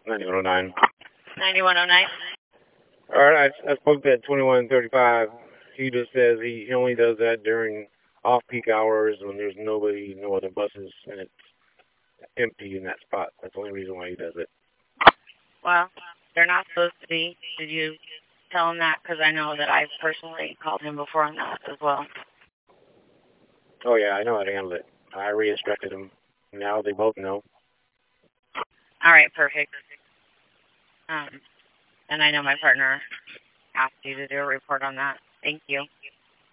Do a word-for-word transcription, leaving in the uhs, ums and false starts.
ninety-one oh nine. ninety-one oh nine. All right, I, I spoke to that twenty-one thirty-five. He just says he, he only does that during off-peak hours when there's nobody, no other buses, and it's empty in that spot. That's the only reason why he does it. Well, they're not supposed to be. Did you tell him that? Because I know that I personally called him before on that as well. Oh, yeah, I know how to handle it. I re-instructed him. Now they both know. All right, perfect. Um, and I know my partner asked you to do a report on that. Thank you.